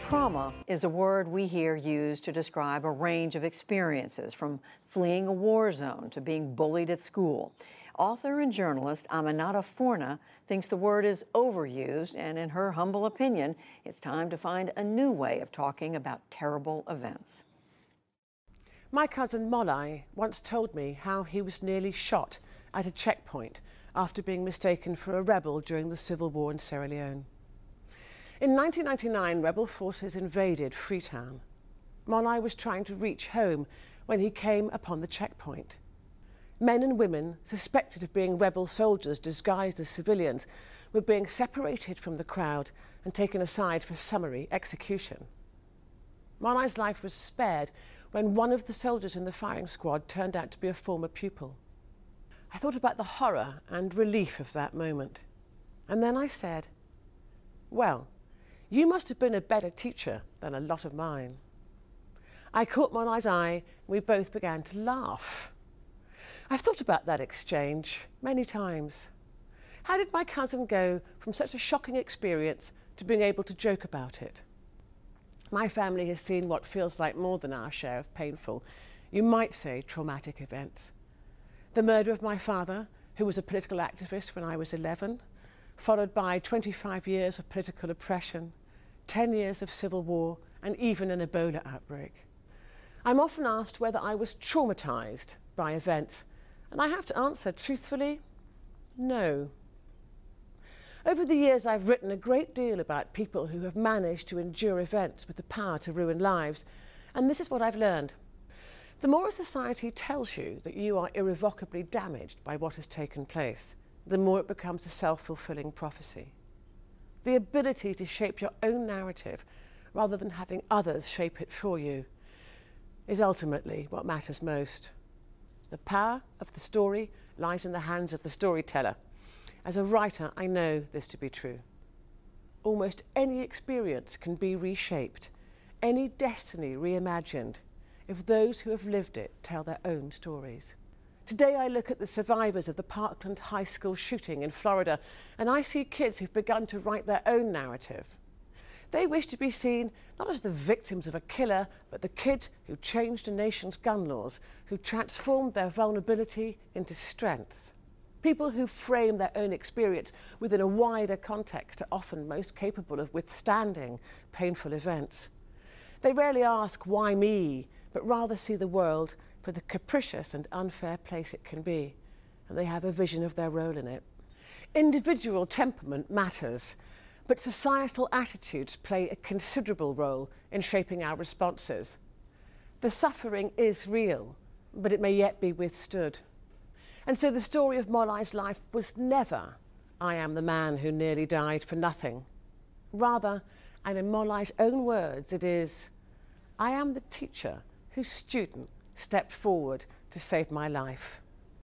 Trauma is a word we hear used to describe a range of experiences, from fleeing a war zone to being bullied at school. Author and journalist Aminata Forna thinks the word is overused, and in her humble opinion, it's time to find a new way of talking about terrible events. My cousin Molly once told me how he was nearly shot at a checkpoint after being mistaken for a rebel during the Civil War in Sierra Leone. In 1999, rebel forces invaded Freetown. Molly was trying to reach home when he came upon the checkpoint. Men and women suspected of being rebel soldiers disguised as civilians were being separated from the crowd and taken aside for summary execution. Molly's life was spared when one of the soldiers in the firing squad turned out to be a former pupil. I thought about the horror and relief of that moment. And then I said, well, you must have been a better teacher than a lot of mine. I caught Molly's eye and we both began to laugh. I've thought about that exchange many times. How did my cousin go from such a shocking experience to being able to joke about it? My family has seen what feels like more than our share of painful, you might say traumatic events. The murder of my father, who was a political activist when I was 11, followed by 25 years of political oppression, 10 years of civil war, and even an Ebola outbreak. I'm often asked whether I was traumatized by events, and I have to answer truthfully, no. Over the years, I've written a great deal about people who have managed to endure events with the power to ruin lives, and this is what I've learned. The more a society tells you that you are irrevocably damaged by what has taken place, the more it becomes a self-fulfilling prophecy. The ability to shape your own narrative rather than having others shape it for you is ultimately what matters most. The power of the story lies in the hands of the storyteller. As a writer, I know this to be true. Almost any experience can be reshaped, any destiny reimagined, if those who have lived it tell their own stories. Today I look at the survivors of the Parkland High School shooting in Florida, and I see kids who've begun to write their own narrative. They wish to be seen not as the victims of a killer, but the kids who changed a nation's gun laws, who transformed their vulnerability into strength. People who frame their own experience within a wider context are often most capable of withstanding painful events. They rarely ask, why me, but rather see the world for the capricious and unfair place it can be, and they have a vision of their role in it. Individual temperament matters, but societal attitudes play a considerable role in shaping our responses. The suffering is real, but it may yet be withstood. And so the story of Molly's life was never, I am the man who nearly died for nothing. Rather, and in Molly's own words, it is, I am the teacher whose student stepped forward to save my life.